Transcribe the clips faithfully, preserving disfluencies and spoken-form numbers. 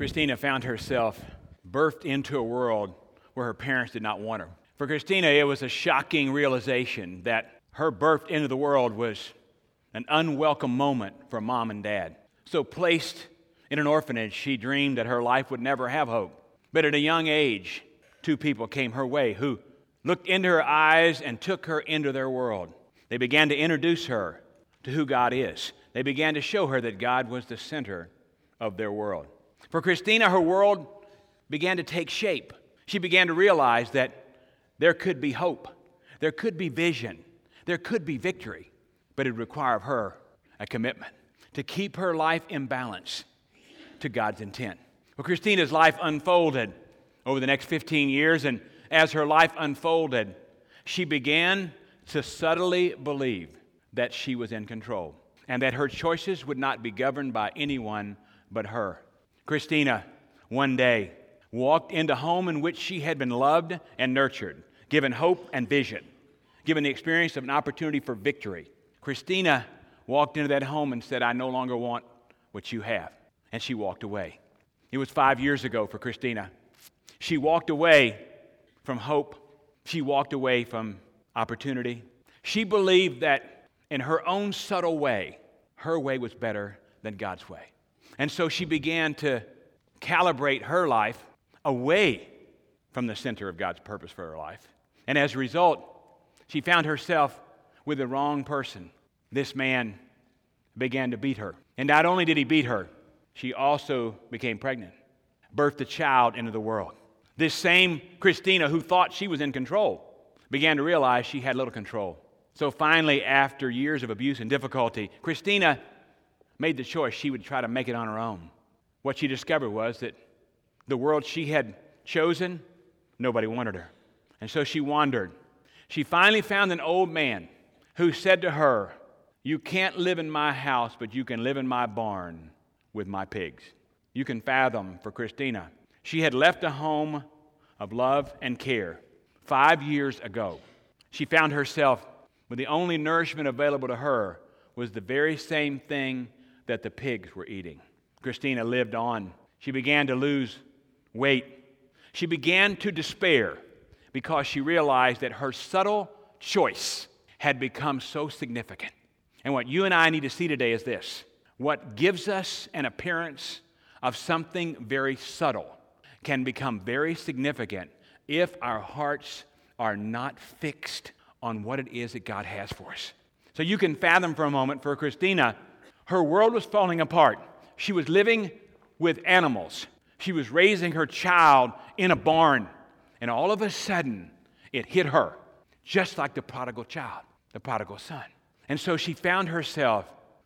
Christina found herself birthed into a world where her parents did not want her. For Christina, it was a shocking realization that her birth into the world was an unwelcome moment for mom and dad. So placed in an orphanage, she dreamed that her life would never have hope. But at a young age, two people came her way who looked into her eyes and took her into their world. They began to introduce her to who God is. They began to show her that God was the center of their world. For Christina, her world began to take shape. She began to realize that there could be hope, there could be vision, there could be victory, but it would require of her a commitment to keep her life in balance to God's intent. Well, Christina's life unfolded over the next fifteen years, and as her life unfolded, she began to subtly believe that she was in control and that her choices would not be governed by anyone but her. Christina, one day, walked into a home in which she had been loved and nurtured, given hope and vision, given the experience of an opportunity for victory. Christina walked into that home and said, "I no longer want what you have." And she walked away. It was five years ago for Christina. She walked away from hope. She walked away from opportunity. She believed that in her own subtle way, her way was better than God's way. And so she began to calibrate her life away from the center of God's purpose for her life. And as a result, she found herself with the wrong person. This man began to beat her. And not only did he beat her, she also became pregnant, birthed a child into the world. This same Christina, who thought she was in control, began to realize she had little control. So finally, after years of abuse and difficulty, Christina made the choice she would try to make it on her own. What she discovered was that the world she had chosen, nobody wanted her. And so she wandered. She finally found an old man who said to her, "You can't live in my house, but you can live in my barn with my pigs." You can fathom for Christina. She had left a home of love and care five years ago. She found herself with the only nourishment available to her was the very same thing that the pigs were eating. Christina lived on. She began to lose weight. She began to despair because she realized that her subtle choice had become so significant. And what you and I need to see today is this: what gives us an appearance of something very subtle can become very significant if our hearts are not fixed on what it is that God has for us. So you can fathom for a moment, for Christina, her world was falling apart. She was living with animals. She was raising her child in a barn. And all of a sudden, it hit her, just like the prodigal child, the prodigal son. And so she found herself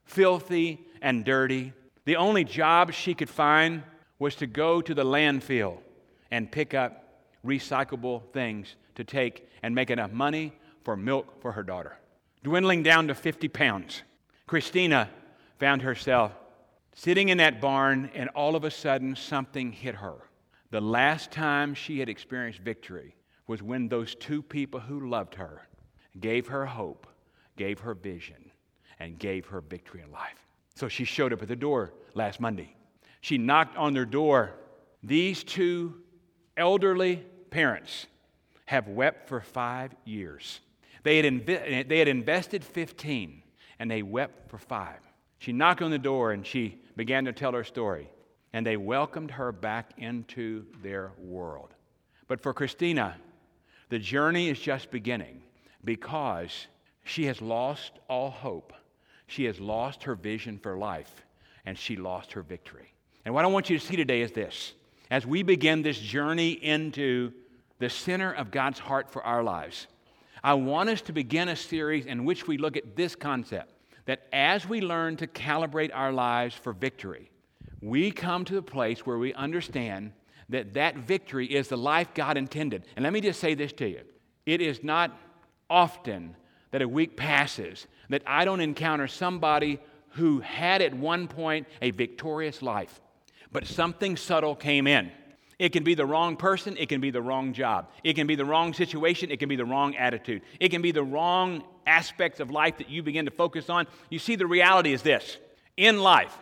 filthy and dirty. The only job she could find was to go to the landfill and pick up recyclable things to take and make enough money for milk for her daughter. Dwindling down to fifty pounds, Christina found herself sitting in that barn, and all of a sudden something hit her. The last time she had experienced victory was when those two people who loved her gave her hope, gave her vision, and gave her victory in life. So she showed up at the door last Monday. She knocked on their door. These two elderly parents have wept for five years. They had, inv- they had invested fifteen, and they wept for five. She knocked on the door, and she began to tell her story, and they welcomed her back into their world. But for Christina, the journey is just beginning because she has lost all hope. She has lost her vision for life, and she lost her victory. And what I want you to see today is this: as we begin this journey into the center of God's heart for our lives, I want us to begin a series in which we look at this concept, that as we learn to calibrate our lives for victory, we come to the place where we understand that that victory is the life God intended. And let me just say this to you. It is not often that a week passes that I don't encounter somebody who had at one point a victorious life, but something subtle came in. It can be the wrong person. It can be the wrong job. It can be the wrong situation. It can be the wrong attitude. It can be the wrong aspects of life that you begin to focus on. You see, the reality is this. In life,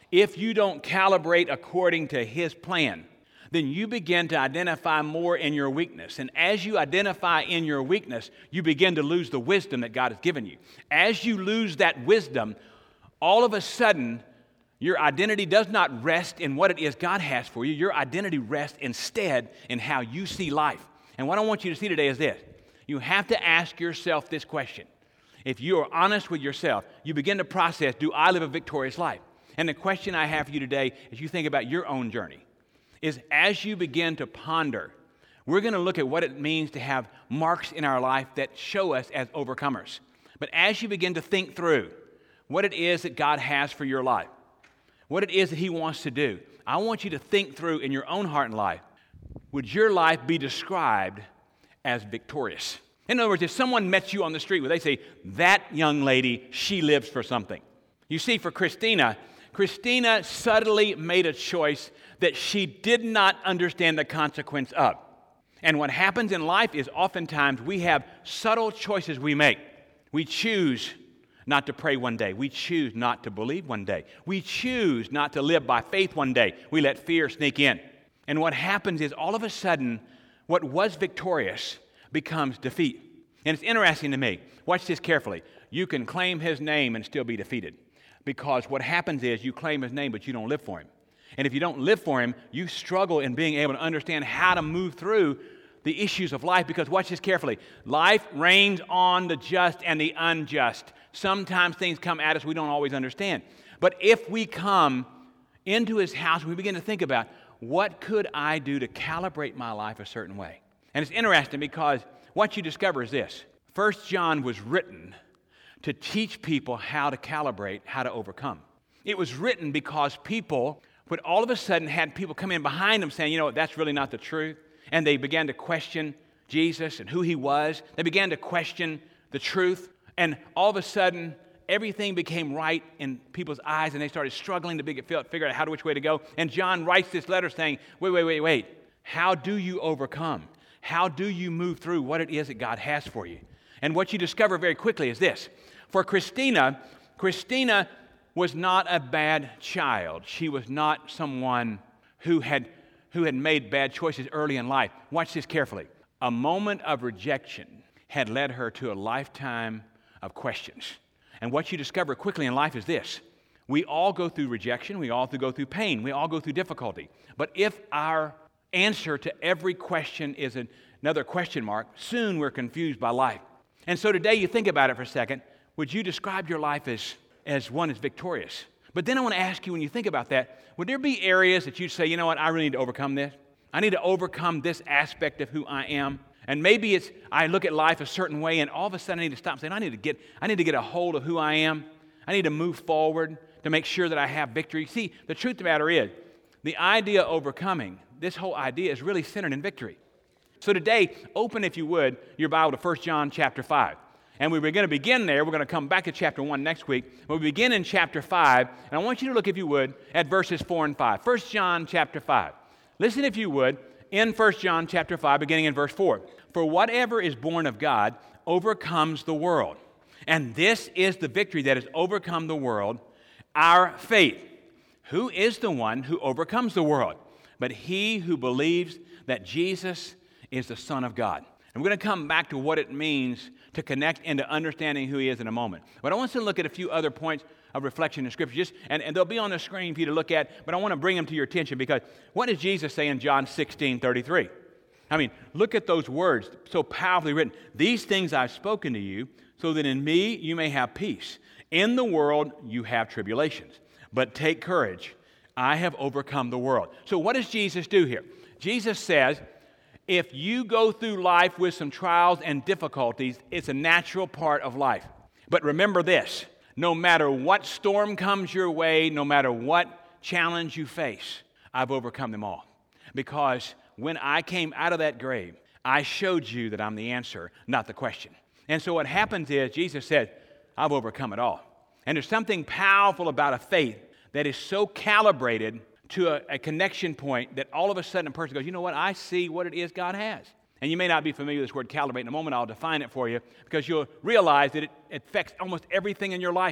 if you don't calibrate according to His plan, then you begin to identify more in your weakness. And as you identify in your weakness, you begin to lose the wisdom that God has given you. As you lose that wisdom, all of a sudden, your identity does not rest in what it is God has for you. Your identity rests instead in how you see life. And what I want you to see today is this. You have to ask yourself this question. If you are honest with yourself, you begin to process, do I live a victorious life? And the question I have for you today, as you think about your own journey, is as you begin to ponder, we're going to look at what it means to have marks in our life that show us as overcomers. But as you begin to think through what it is that God has for your life, what it is that He wants to do, I want you to think through in your own heart and life, would your life be described as victorious? In other words, if someone met you on the street, would they say, that young lady, she lives for something? You see, for Christina, Christina subtly made a choice that she did not understand the consequence of. And what happens in life is oftentimes we have subtle choices we make. We choose not to pray one day. We choose not to believe one day. We choose not to live by faith one day. We let fear sneak in. And what happens is all of a sudden, what was victorious becomes defeat. And it's interesting to me. Watch this carefully. You can claim His name and still be defeated. Because what happens is you claim His name, but you don't live for Him. And if you don't live for Him, you struggle in being able to understand how to move through the issues of life. Because watch this carefully. Life reigns on the just and the unjust. Sometimes things come at us we don't always understand. But if we come into His house, we begin to think about, what could I do to calibrate my life a certain way? And it's interesting because what you discover is this. First John was written to teach people how to calibrate, how to overcome. It was written because people would all of a sudden had people come in behind them saying, you know what, that's really not the truth. And they began to question Jesus and who He was. They began to question the truth. And all of a sudden, everything became right in people's eyes, and they started struggling to figure out how to which way to go. And John writes this letter saying, wait, wait, wait, wait. How do you overcome? How do you move through what it is that God has for you? And what you discover very quickly is this. For Christina, Christina was not a bad child. She was not someone who had, who had made bad choices early in life. Watch this carefully. A moment of rejection had led her to a lifetime of questions. And what you discover quickly in life is this. We all go through rejection. We all go through pain. We all go through difficulty. But if our answer to every question is another question mark, soon we're confused by life. And so today you think about it for a second. Would you describe your life as, as one that's victorious? But then I want to ask you, when you think about that, would there be areas that you'd say, you know what, I really need to overcome this? I need to overcome this aspect of who I am. And maybe it's, I look at life a certain way, and all of a sudden I need to stop saying, I need to get, I need to get a hold of who I am. I need to move forward to make sure that I have victory. See, the truth of the matter is, the idea of overcoming, this whole idea is really centered in victory. So today, open, if you would, your Bible to First John chapter five. And we were going to begin there. We're going to come back to chapter one next week. But we begin in chapter five, and I want you to look, if you would, at verses four and five. First John chapter five. Listen, if you would, in First John chapter five, beginning in verse four. For whatever is born of God overcomes the world. And this is the victory that has overcome the world, our faith. Who is the one who overcomes the world? But he who believes that Jesus is the Son of God. And we're going to come back to what it means to connect into understanding who He is in a moment. But I want us to look at a few other points of reflection in Scripture, just, and, and they'll be on the screen for you to look at, but I want to bring them to your attention because what does Jesus say in John sixteen thirty-three? I mean, look at those words, so powerfully written. These things I've spoken to you, so that in me you may have peace. In the world you have tribulations, but take courage. I have overcome the world. So what does Jesus do here? Jesus says, if you go through life with some trials and difficulties, it's a natural part of life. But remember this, no matter what storm comes your way, no matter what challenge you face, I've overcome them all. Because when I came out of that grave, I showed you that I'm the answer, not the question. And so what happens is, Jesus said, I've overcome it all. And there's something powerful about a faith that is so calibrated to a, a connection point that all of a sudden a person goes, you know what, I see what it is God has. And you may not be familiar with this word calibrate. In a moment I'll define it for you because you'll realize that it affects almost everything in your life.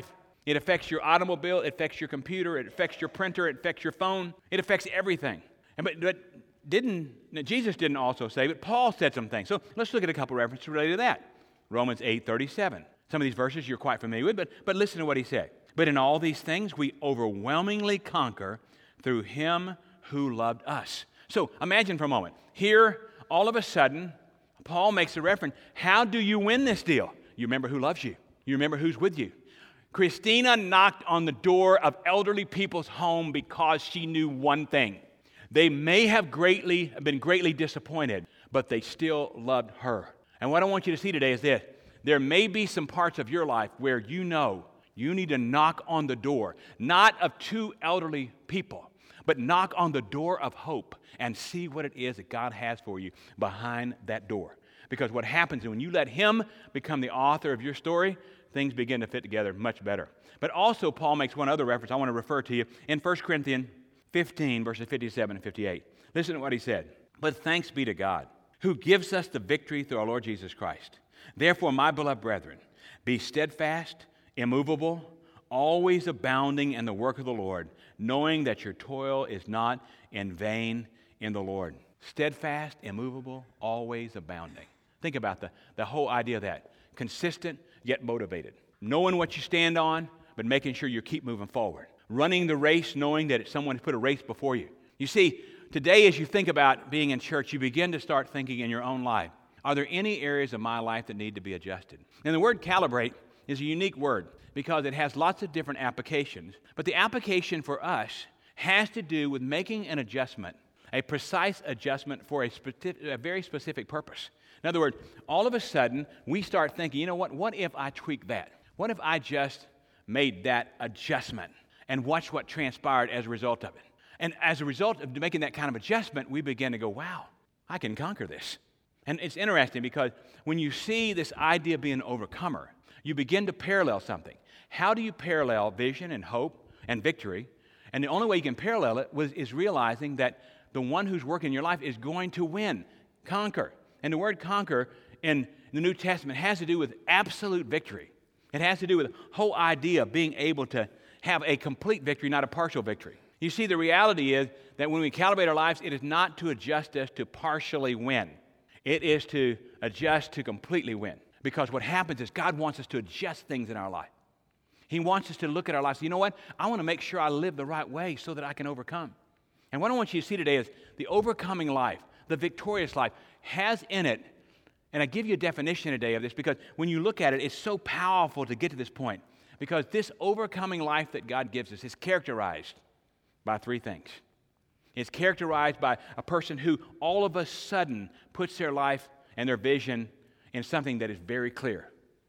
It affects your automobile. It affects your computer. It affects your printer. It affects your phone. It affects everything. And but, but didn't Jesus didn't also say, but Paul said some things. So let's look at a couple references related to that. Romans eight thirty-seven. Some of these verses you're quite familiar with, but, but listen to what he said. But in all these things we overwhelmingly conquer through him who loved us. So imagine for a moment. Here, all of a sudden, Paul makes a reference. How do you win this deal? You remember who loves you. You remember who's with you. Christina knocked on the door of elderly people's home because she knew one thing. They may have greatly been greatly disappointed, but they still loved her. And what I want you to see today is this. There may be some parts of your life where you know you need to knock on the door, not of two elderly people, but knock on the door of hope and see what it is that God has for you behind that door. Because what happens is when you let him become the author of your story, things begin to fit together much better. But also Paul makes one other reference I want to refer to you in First Corinthians fifteen, verses fifty-seven and fifty-eight. Listen to what he said. But thanks be to God, who gives us the victory through our Lord Jesus Christ. Therefore, my beloved brethren, be steadfast, immovable, always abounding in the work of the Lord, knowing that your toil is not in vain in the Lord. Steadfast, immovable, always abounding. Think about the, the whole idea of that. Consistent, yet motivated. Knowing what you stand on, but making sure you keep moving forward. Running the race, knowing that someone has put a race before you. You see, today as you think about being in church, you begin to start thinking in your own life, are there any areas of my life that need to be adjusted? And the word calibrate is a unique word because it has lots of different applications. But the application for us has to do with making an adjustment, a precise adjustment for a, specific, a very specific purpose. In other words, all of a sudden, we start thinking, you know what, what if I tweak that? What if I just made that adjustment and watch what transpired as a result of it? And as a result of making that kind of adjustment, we begin to go, wow, I can conquer this. And it's interesting because when you see this idea of being an overcomer, you begin to parallel something. How do you parallel vision and hope and victory? And the only way you can parallel it was, is realizing that the one who's working in your life is going to win, conquer. And the word conquer in the New Testament has to do with absolute victory. It has to do with the whole idea of being able to have a complete victory, not a partial victory. You see, the reality is that when we calibrate our lives, it is not to adjust us to partially win. It is to adjust to completely win. Because what happens is God wants us to adjust things in our life. He wants us to look at our lives. You know what? I want to make sure I live the right way so that I can overcome. And what I want you to see today is the overcoming life, the victorious life, has in it, and I give you a definition today of this because when you look at it, it's so powerful to get to this point. Because this overcoming life that God gives us is characterized by three things. It's characterized by a person who all of a sudden puts their life and their vision in something that is very clear.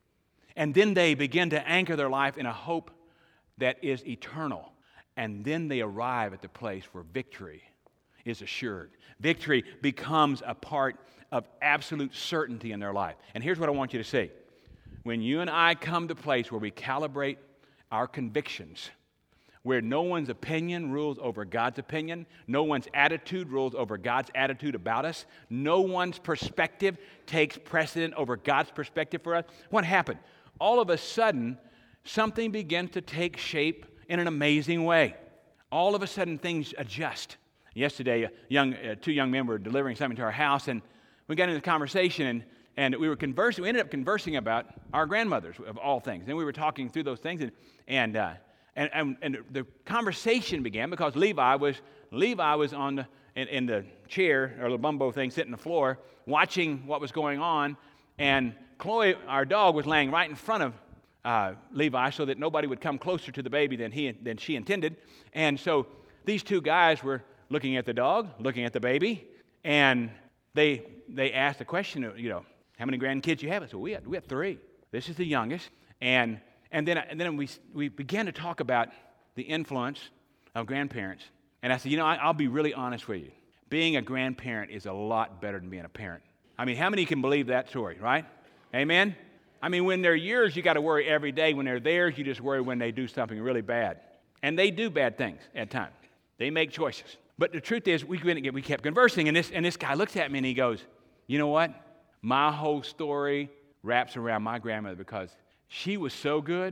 And then they begin to anchor their life in a hope that is eternal. And then they arrive at the place where victory is assured. Victory becomes a part of absolute certainty in their life. And here's what I want you to see. When you and I come to a place where we calibrate our convictions, where no one's opinion rules over God's opinion, no one's attitude rules over God's attitude about us, no one's perspective takes precedent over God's perspective for us, what happened? All of a sudden, something begins to take shape in an amazing way. All of a sudden, things adjust. Yesterday, a young, uh, two young men were delivering something to our house, and we got into the conversation, and, and we were conversing. We ended up conversing about our grandmothers, of all things. And we were talking through those things, and and uh, and, and, and the conversation began because Levi was Levi was on the in, in the chair or the bumbo thing, sitting on the floor, watching what was going on, and Chloe, our dog, was laying right in front of uh, Levi, so that nobody would come closer to the baby than he than she intended. And so these two guys were looking at the dog, looking at the baby, and they they asked the question, you know, how many grandkids you have? I said, we have we have three. This is the youngest, and and then and then we we began to talk about the influence of grandparents. And I said, you know, I, I'll be really honest with you. Being a grandparent is a lot better than being a parent. I mean, how many can believe that story, right? Amen? I mean, when they're yours, you got to worry every day. When they're theirs, you just worry when they do something really bad. And they do bad things at times. They make choices. But the truth is, we we kept conversing, and this and this guy looks at me and he goes, you know what? My whole story wraps around my grandmother because she was so good,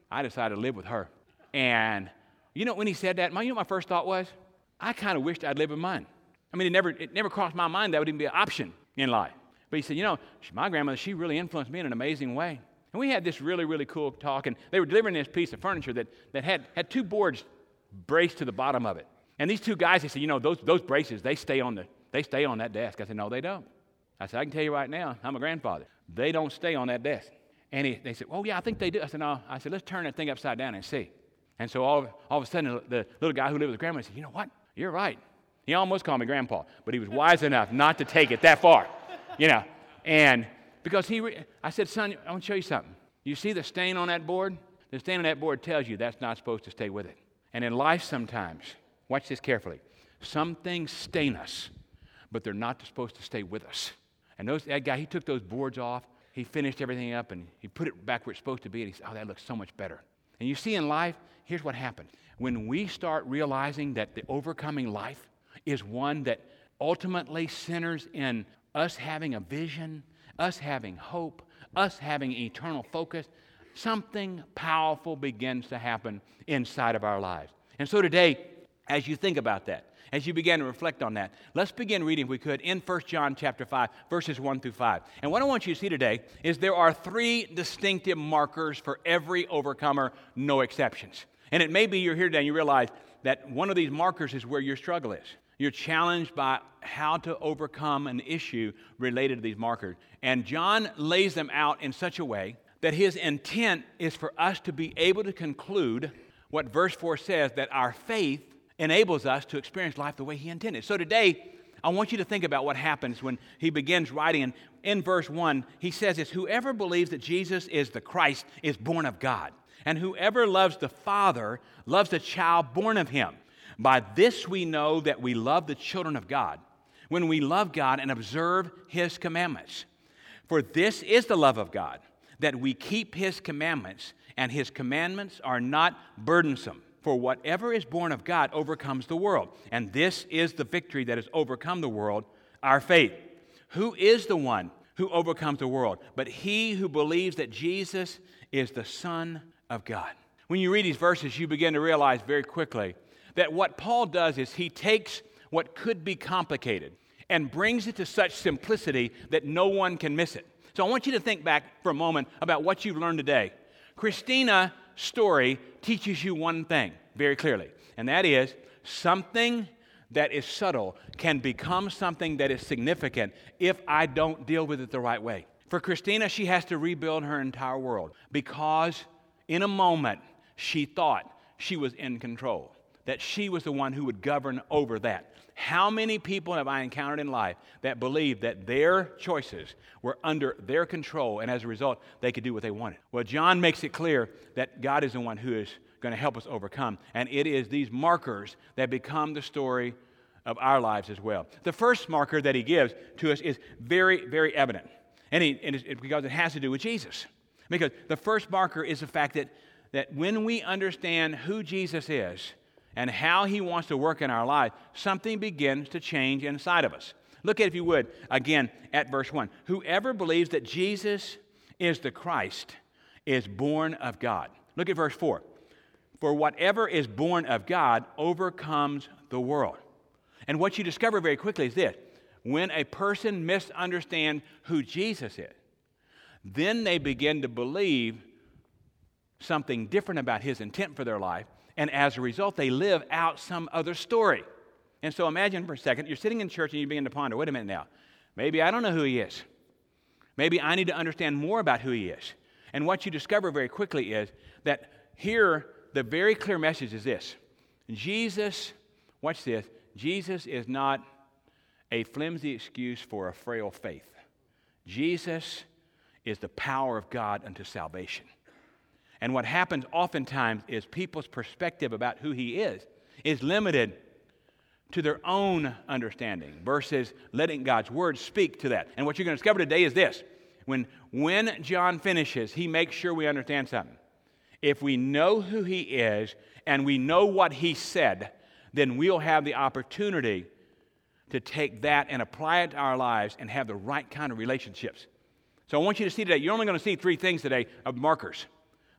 I decided to live with her. And you know, when he said that, my, you know what my first thought was? I kind of wished I'd lived with mine. I mean, it never, it never crossed my mind that would even be an option in life. But he said, you know, my grandmother, she really influenced me in an amazing way. And we had this really, really cool talk, and they were delivering this piece of furniture that, that had, had two boards braced to the bottom of it. And these two guys, they said, you know, those, those braces, they stay on the, they stay on that desk. I said, no, they don't. I said, I can tell you right now, I'm a grandfather. They don't stay on that desk. And he, they said, oh, yeah, I think they do. I said, no. I said, let's turn that thing upside down and see. And so all, all of a sudden, the little guy who lived with grandma said, you know what? You're right. He almost called me grandpa, but he was wise enough not to take it that far, you know. And because he, re- I said, son, I want to show you something. You see the stain on that board? The stain on that board tells you that's not supposed to stay with it. And in life sometimes, watch this carefully, some things stain us, but they're not supposed to stay with us. And those, that guy, he took those boards off, he finished everything up, and he put it back where it's supposed to be, and he said, oh, that looks so much better. And you see in life, here's what happens. When we start realizing that the overcoming life is one that ultimately centers in us having a vision, us having hope, us having eternal focus, something powerful begins to happen inside of our lives. And so today, as you think about that, as you begin to reflect on that, let's begin reading, if we could, in First John chapter five, verses one through five. And what I want you to see today is there are three distinctive markers for every overcomer, no exceptions. And it may be you're here today and you realize that one of these markers is where your struggle is. You're challenged by how to overcome an issue related to these markers. And John lays them out in such a way that his intent is for us to be able to conclude what verse four says, that our faith enables us to experience life the way he intended. So today, I want you to think about what happens when he begins writing. And in verse one, he says this, whoever believes that Jesus is the Christ is born of God. And whoever loves the Father loves the child born of him. By this we know that we love the children of God, when we love God and observe his commandments. For this is the love of God, that we keep his commandments, and his commandments are not burdensome. For whatever is born of God overcomes the world. And this is the victory that has overcome the world, our faith. Who is the one who overcomes the world? But he who believes that Jesus is the Son of God. When you read these verses, you begin to realize very quickly that what Paul does is he takes what could be complicated and brings it to such simplicity that no one can miss it. So I want you to think back for a moment about what you've learned today. Christina's story teaches you one thing very clearly, and that is something that is subtle can become something that is significant if I don't deal with it the right way. For Christina, she has to rebuild her entire world because in a moment she thought she was in control, that she was the one who would govern over that. How many people have I encountered in life that believed that their choices were under their control, and as a result, they could do what they wanted? Well, John makes it clear that God is the one who is going to help us overcome, and it is these markers that become the story of our lives as well. The first marker that he gives to us is very, very evident, and, he, and it's because it has to do with Jesus. Because the first marker is the fact that, that when we understand who Jesus is, and how he wants to work in our life, something begins to change inside of us. Look at, if you would, again at verse one. Whoever believes that Jesus is the Christ is born of God. Look at verse four. For whatever is born of God overcomes the world. And what you discover very quickly is this. When a person misunderstands who Jesus is, then they begin to believe something different about his intent for their life. And as a result, they live out some other story. And so imagine for a second, you're sitting in church and you begin to ponder, wait a minute now, maybe I don't know who he is. Maybe I need to understand more about who he is. And what you discover very quickly is that here, the very clear message is this. Jesus, watch this, Jesus is not a flimsy excuse for a frail faith. Jesus is the power of God unto salvation. And what happens oftentimes is people's perspective about who he is is limited to their own understanding versus letting God's word speak to that. And what you're going to discover today is this. When, when John finishes, he makes sure we understand something. If we know who he is and we know what he said, then we'll have the opportunity to take that and apply it to our lives and have the right kind of relationships. So I want you to see today, you're only going to see three things today of markers.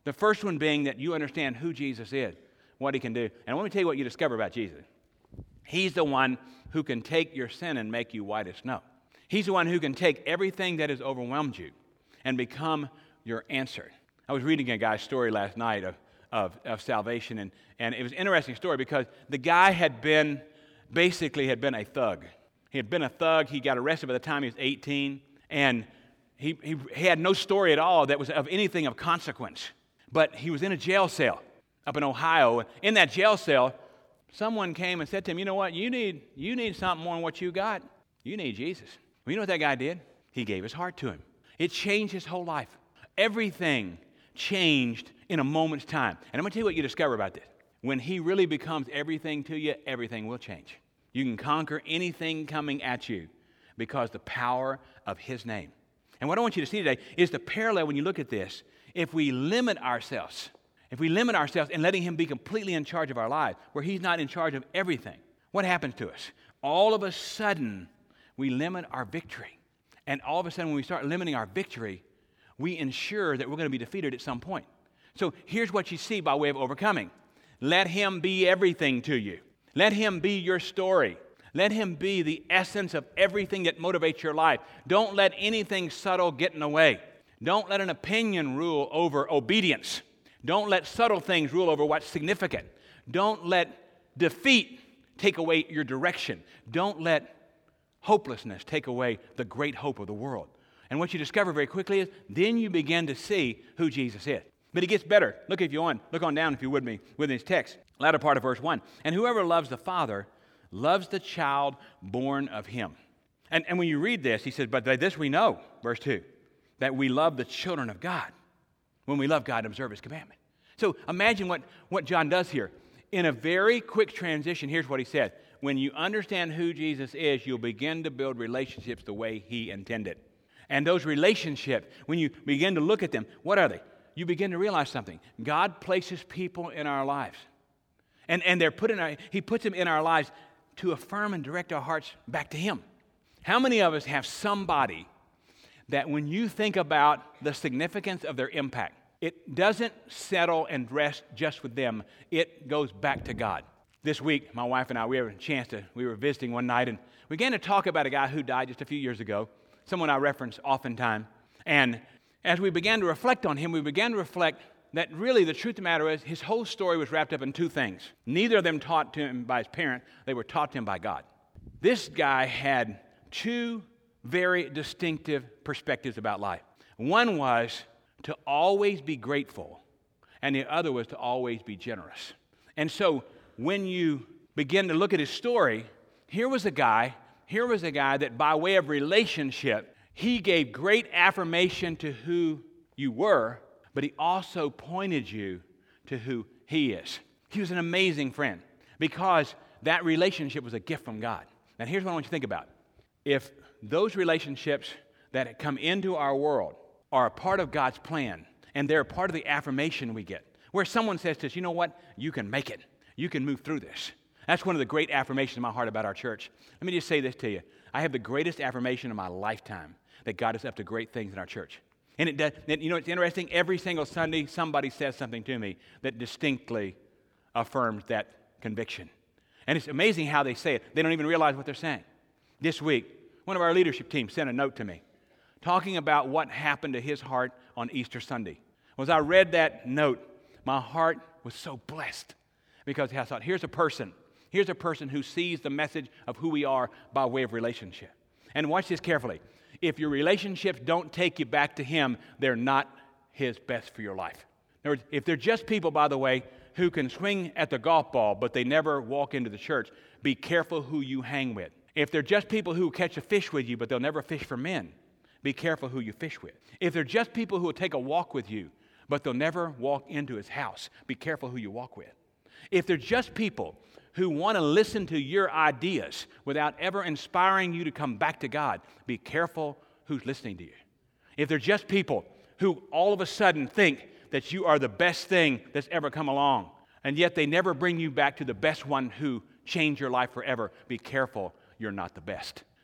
The first one being that you understand who Jesus is, what he can do. And let me tell you what you discover about Jesus. He's the one who can take your sin and make you white as snow. He's the one who can take everything that has overwhelmed you and become your answer. I was reading a guy's story last night of, of, of salvation, and, and it was an interesting story because the guy had been, basically had been a thug. He had been a thug. He got arrested by the time he was eighteen, and he, he, he had no story at all that was of anything of consequence. But he was in a jail cell up in Ohio. In that jail cell, someone came and said to him, you know what, you need, you need something more than what you got. You need Jesus. Well, you know what that guy did? He gave his heart to him. It changed his whole life. Everything changed in a moment's time. And I'm going to tell you what you discover about this. When he really becomes everything to you, everything will change. You can conquer anything coming at you because the power of his name. And what I want you to see today is the parallel when you look at this. If we limit ourselves, if we limit ourselves in letting him be completely in charge of our lives, where he's not in charge of everything, what happens to us? All of a sudden, we limit our victory. And all of a sudden, when we start limiting our victory, we ensure that we're going to be defeated at some point. So here's what you see by way of overcoming. Let him be everything to you. Let him be your story. Let him be the essence of everything that motivates your life. Don't let anything subtle get in the way. Don't let an opinion rule over obedience. Don't let subtle things rule over what's significant. Don't let defeat take away your direction. Don't let hopelessness take away the great hope of the world. And what you discover very quickly is then you begin to see who Jesus is. But it gets better. Look if you on, look on down if you would me with this text. Latter part of verse one. And whoever loves the Father loves the child born of him. And, and when you read this, he says, but by this we know, verse two, that we love the children of God when we love God and observe his commandment. So imagine what, what John does here. In a very quick transition, here's what he said. When you understand who Jesus is, you'll begin to build relationships the way he intended. And those relationships, when you begin to look at them, what are they? You begin to realize something. God places people in our lives. And, and they're put in our, he puts them in our lives to affirm and direct our hearts back to him. How many of us have somebody that when you think about the significance of their impact, it doesn't settle and rest just with them. It goes back to God. This week, my wife and I, we had a chance to, we were visiting one night, and we began to talk about a guy who died just a few years ago, someone I reference oftentimes. And as we began to reflect on him, we began to reflect that really the truth of the matter is his whole story was wrapped up in two things. Neither of them taught to him by his parent. They were taught to him by God. This guy had two very distinctive perspectives about life. One was to always be grateful, and the other was to always be generous. And so when you begin to look at his story, here was a guy, here was a guy that by way of relationship, he gave great affirmation to who you were, but he also pointed you to who he is. He was an amazing friend because that relationship was a gift from God. And here's what I want you to think about. If those relationships that come into our world are a part of God's plan, and they're a part of the affirmation we get, where someone says to us, you know what, you can make it. You can move through this. That's one of the great affirmations in my heart about our church. Let me just say this to you. I have the greatest affirmation of my lifetime that God is up to great things in our church. And it does, you know, it's interesting. Every single Sunday, somebody says something to me that distinctly affirms that conviction. And it's amazing how they say it. They don't even realize what they're saying. This week, one of our leadership team sent a note to me talking about what happened to his heart on Easter Sunday. As I read that note, my heart was so blessed because I thought, here's a person. Here's a person who sees the message of who we are by way of relationship. And watch this carefully. If your relationships don't take you back to him, they're not his best for your life. In other words, if they're just people, by the way, who can swing at the golf ball, but they never walk into the church, be careful who you hang with. If they're just people who catch a fish with you, but they'll never fish for men, be careful who you fish with. If they're just people who will take a walk with you, but they'll never walk into his house, be careful who you walk with. If they're just people who want to listen to your ideas without ever inspiring you to come back to God, be careful who's listening to you. If they're just people who all of a sudden think that you are the best thing that's ever come along, and yet they never bring you back to the best one who changed your life forever, be careful you're not the best.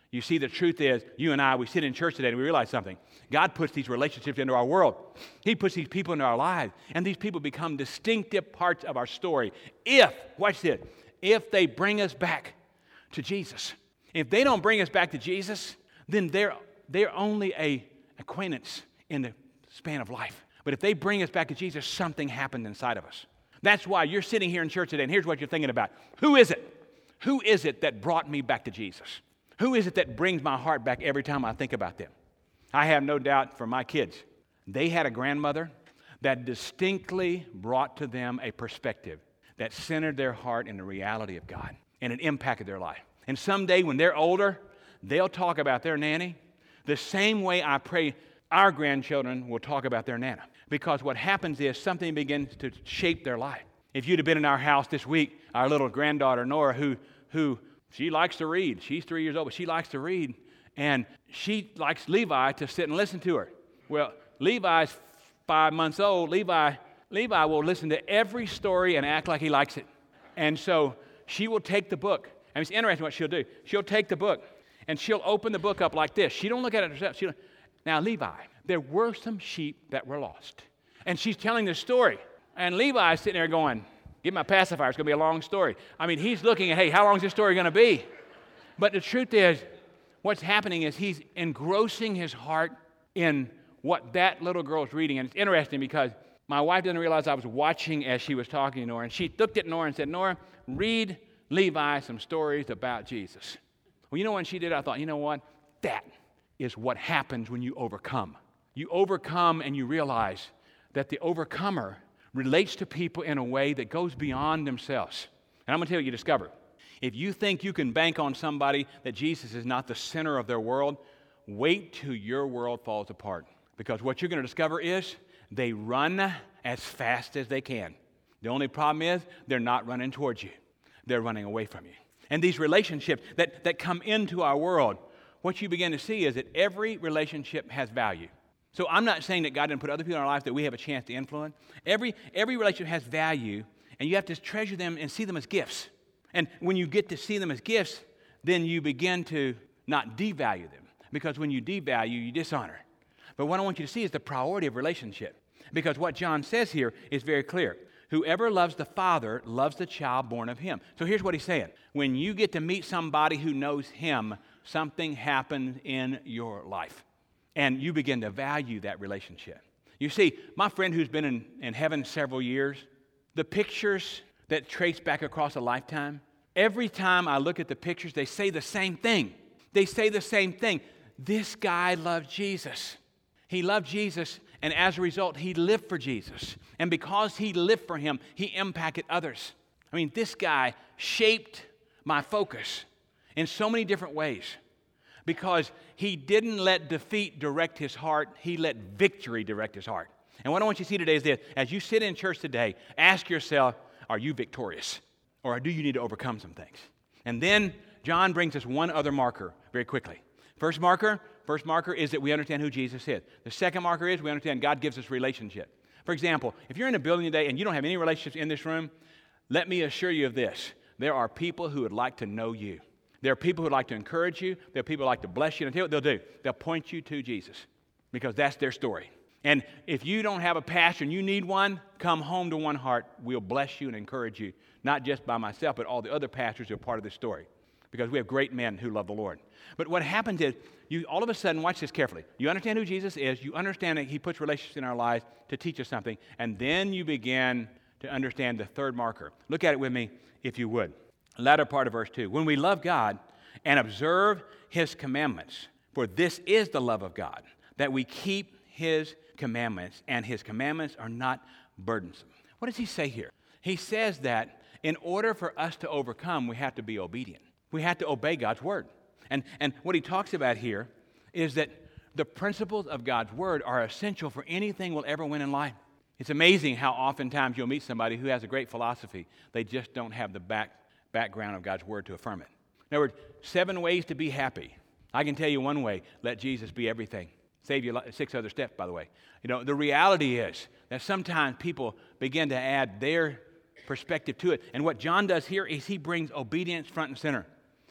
You see, the truth is, you and I, we sit in church today and we realize something. God puts these relationships into our world. He puts these people into our lives, and these people become distinctive parts of our story. If, watch this, if they bring us back to Jesus. If they don't bring us back to Jesus, then they're, they're only a acquaintance in the span of life. But if they bring us back to Jesus, something happened inside of us. That's why you're sitting here in church today, and here's what you're thinking about. Who is it? Who is it that brought me back to Jesus? Who is it that brings my heart back every time I think about them? I have no doubt for my kids. They had a grandmother that distinctly brought to them a perspective that centered their heart in the reality of God, and it impacted their life. And someday when they're older, they'll talk about their nanny the same way I pray our grandchildren will talk about their nana. Because what happens is something begins to shape their life. If you'd have been in our house this week, our little granddaughter, Nora, who who she likes to read. She's three years old, but she likes to read. And she likes Levi to sit and listen to her. Well, Levi's five months old. Levi, Levi will listen to every story and act like he likes it. And so she will take the book. And it's interesting what she'll do. She'll take the book, and she'll open the book up like this. She don't look at it herself. She'll, now, Levi, there were some sheep that were lost. And she's telling the story. And Levi's sitting there going, give my pacifier, it's going to be a long story. I mean, he's looking at, hey, how long is this story going to be? But the truth is, what's happening is he's engrossing his heart in what that little girl's reading. And it's interesting because my wife didn't realize I was watching as she was talking to Nora. And she looked at Nora and said, Nora, read Levi some stories about Jesus. Well, you know when she did it, I thought, you know what? That is what happens when you overcome. You overcome and you realize that the overcomer relates to people in a way that goes beyond themselves. And I'm going to tell you, you discover, if you think you can bank on somebody that Jesus is not the center of their world, wait till your world falls apart. Because what you're going to discover is they run as fast as they can. The only problem is they're not running towards you. They're running away from you. And these relationships that, that come into our world, what you begin to see is that every relationship has value. So I'm not saying that God didn't put other people in our lives that we have a chance to influence. Every, every relationship has value, and you have to treasure them and see them as gifts. And when you get to see them as gifts, then you begin to not devalue them. Because when you devalue, you dishonor. But what I want you to see is the priority of relationship. Because what John says here is very clear. Whoever loves the Father loves the child born of him. So here's what he's saying. When you get to meet somebody who knows him, something happens in your life. And you begin to value that relationship. You see, my friend who's been in, in heaven several years, the pictures that trace back across a lifetime, every time I look at the pictures, they say the same thing. They say the same thing. This guy loved Jesus. He loved Jesus, and as a result, he lived for Jesus. And because he lived for him, he impacted others. I mean, this guy shaped my focus in so many different ways. Because he didn't let defeat direct his heart, he let victory direct his heart. And what I want you to see today is this. As you sit in church today, ask yourself, are you victorious? Or do you need to overcome some things? And then John brings us one other marker very quickly. First marker, first marker is that we understand who Jesus is. The second marker is we understand God gives us relationship. For example, if you're in a building today and you don't have any relationships in this room, let me assure you of this. There are people who would like to know you. There are people who would like to encourage you. There are people who like to bless you. And tell you what they'll do. They'll point you to Jesus because that's their story. And if you don't have a pastor and you need one, come home to One Heart. We'll bless you and encourage you, not just by myself, but all the other pastors who are part of this story because we have great men who love the Lord. But what happens is you all of a sudden, watch this carefully. You understand who Jesus is. You understand that he puts relationships in our lives to teach us something. And then you begin to understand the third marker. Look at it with me, if you would. Latter part of verse two. When we love God and observe his commandments, for this is the love of God, that we keep his commandments, and his commandments are not burdensome. What does he say here? He says that in order for us to overcome, we have to be obedient. We have to obey God's word. And, and what he talks about here is that the principles of God's word are essential for anything we'll ever win in life. It's amazing how oftentimes you'll meet somebody who has a great philosophy. They just don't have the back background of God's word to affirm it. In other words, seven ways to be happy. I can tell you one way, let Jesus be everything. Save you six other steps, by the way. You know, the reality is that sometimes people begin to add their perspective to it. And what John does here is he brings obedience front and center.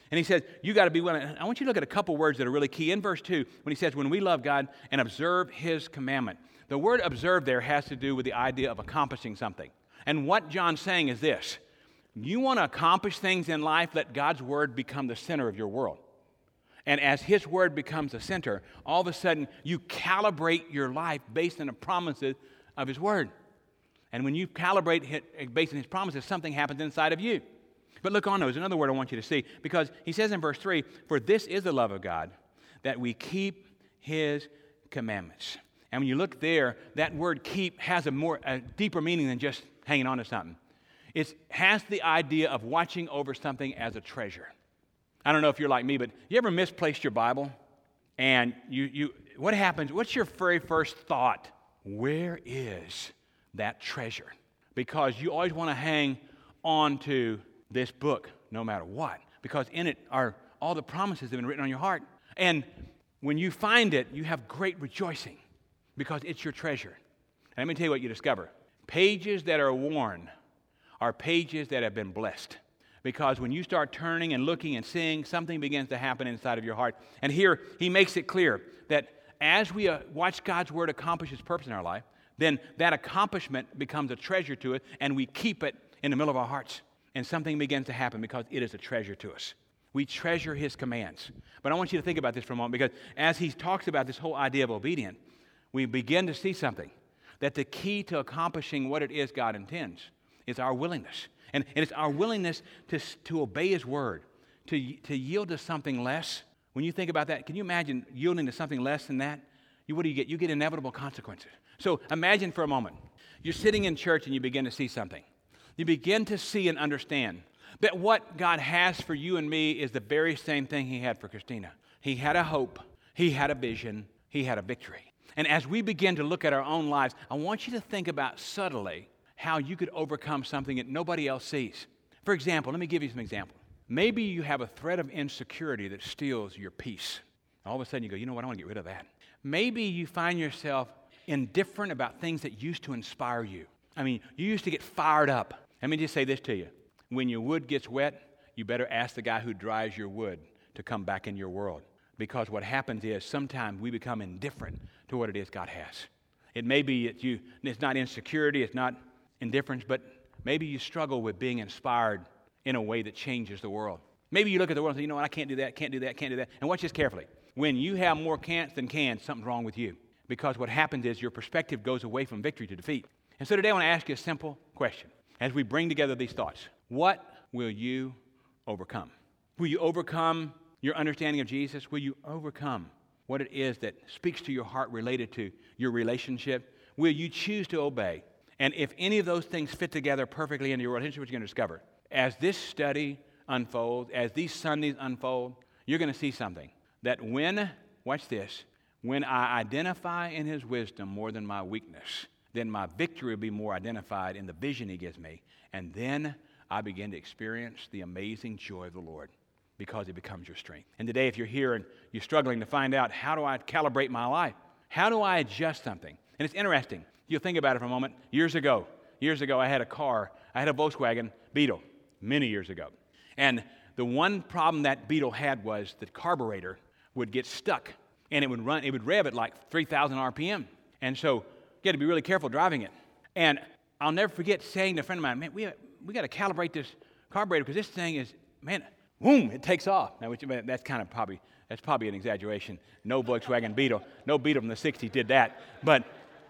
And he says, you got to be willing. I want you to look at a couple words that are really key. In verse two, when he says, when we love God and observe his commandment. The word observe there has to do with the idea of accomplishing something. And what John's saying is this. You want to accomplish things in life, let God's word become the center of your world. And as his word becomes the center, all of a sudden you calibrate your life based on the promises of his word. And when you calibrate it based on his promises, something happens inside of you. But look on, there's another word I want you to see, because he says in verse three, for this is the love of God, that we keep his commandments. And when you look there, that word keep has a more a deeper meaning than just hanging on to something. It has the idea of watching over something as a treasure. I don't know if you're like me, but you ever misplaced your Bible? And you, you, what happens? What's your very first thought? Where is that treasure? Because you always want to hang on to this book no matter what, because in it are all the promises that have been written on your heart. And when you find it, you have great rejoicing because it's your treasure. And let me tell you what you discover. Pages that are worn are pages that have been blessed. Because when you start turning and looking and seeing, something begins to happen inside of your heart. And here, he makes it clear that as we uh, watch God's word accomplish his purpose in our life, then that accomplishment becomes a treasure to us, and we keep it in the middle of our hearts. And something begins to happen because it is a treasure to us. We treasure his commands. But I want you to think about this for a moment, because as he talks about this whole idea of obedience, we begin to see something, that the key to accomplishing what it is God intends is our willingness. And, and it's our willingness to, to obey his word, to, to yield to something less. When you think about that, can you imagine yielding to something less than that? You, what do you get? You get inevitable consequences. So imagine for a moment, you're sitting in church and you begin to see something. You begin to see and understand that what God has for you and me is the very same thing he had for Christina. He had a hope, he had a vision, he had a victory. And as we begin to look at our own lives, I want you to think about subtly how you could overcome something that nobody else sees. For example, let me give you some examples. Maybe you have a threat of insecurity that steals your peace. All of a sudden you go, you know what, I want to get rid of that. Maybe you find yourself indifferent about things that used to inspire you. I mean, you used to get fired up. Let me just say this to you. When your wood gets wet, you better ask the guy who dries your wood to come back in your world. Because what happens is sometimes we become indifferent to what it is God has. It may be that you, it's not insecurity, it's not indifference, but maybe you struggle with being inspired in a way that changes the world. Maybe you look at the world and say, you know what, I can't do that, can't do that, can't do that. And watch this carefully. When you have more can'ts than cans, something's wrong with you. Because what happens is your perspective goes away from victory to defeat. And so today I want to ask you a simple question. As we bring together these thoughts, what will you overcome? Will you overcome your understanding of Jesus? Will you overcome what it is that speaks to your heart related to your relationship? Will you choose to obey? And if any of those things fit together perfectly into your world, here's what you're going to discover. As this study unfolds, as these Sundays unfold, you're going to see something. That when, watch this, when I identify in his wisdom more than my weakness, then my victory will be more identified in the vision he gives me. And then I begin to experience the amazing joy of the Lord because it becomes your strength. And today, if you're here and you're struggling to find out, how do I calibrate my life? How do I adjust something? And it's interesting. You'll think about it for a moment. Years ago, years ago, I had a car. I had a Volkswagen Beetle many years ago. And the one problem that Beetle had was the carburetor would get stuck. And it would run, it would rev at like three thousand R P M. And so you had to be really careful driving it. And I'll never forget saying to a friend of mine, man, we, we got to calibrate this carburetor because this thing is, man, boom, it takes off. Now, which, that's kind of probably, that's probably an exaggeration. No Volkswagen Beetle, no Beetle from the sixties did that. But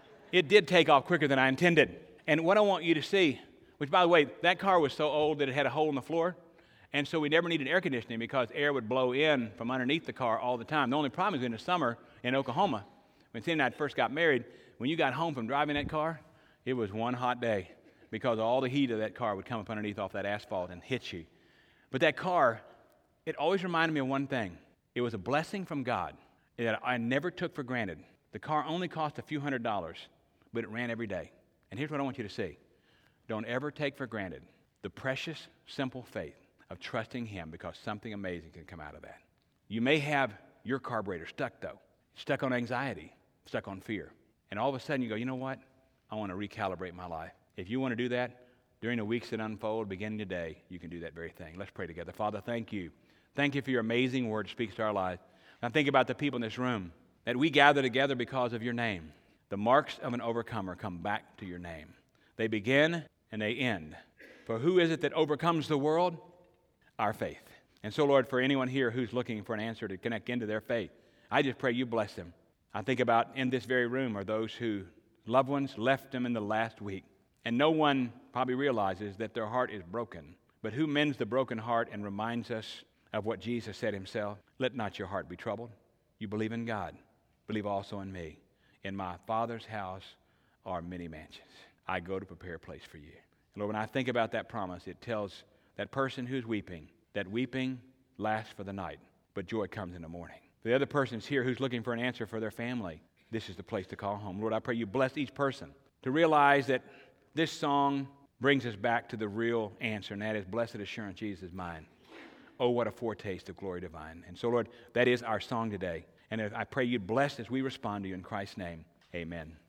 it did take off quicker than I intended. And what I want you to see, which by the way, that car was so old that it had a hole in the floor. And so we never needed air conditioning because air would blow in from underneath the car all the time. The only problem is in the summer in Oklahoma, when Cindy and I first got married, when you got home from driving that car, it was one hot day because all the heat of that car would come up underneath off that asphalt and hit you. But that car, it always reminded me of one thing. It was a blessing from God that I never took for granted. The car only cost a few hundred dollars, but it ran every day. And here's what I want you to see. Don't ever take for granted the precious, simple faith of trusting him because something amazing can come out of that. You may have your carburetor stuck, though, stuck on anxiety, stuck on fear. And all of a sudden you go, you know what? I want to recalibrate my life. If you want to do that, during the weeks that unfold, beginning today, you can do that very thing. Let's pray together. Father, thank you Thank you for your amazing word that speaks to our lives. Now think about the people in this room, that we gather together because of your name. The marks of an overcomer come back to your name. They begin and they end. For who is it that overcomes the world? Our faith. And so, Lord, for anyone here who's looking for an answer to connect into their faith, I just pray you bless them. I think about in this very room are those who loved ones left them in the last week. And no one probably realizes that their heart is broken. But who mends the broken heart and reminds us of what Jesus said himself? Let not your heart be troubled. You believe in God. Believe also in me. In my Father's house are many mansions. I go to prepare a place for you. And Lord, when I think about that promise, it tells that person who's weeping, that weeping lasts for the night, but joy comes in the morning. The other person's here who's looking for an answer for their family. This is the place to call home. Lord, I pray you bless each person to realize that this song brings us back to the real answer, and that is, blessed assurance, Jesus is mine. Oh, what a foretaste of glory divine. And so, Lord, that is our song today. And I pray you bless as we respond to you in Christ's name. Amen.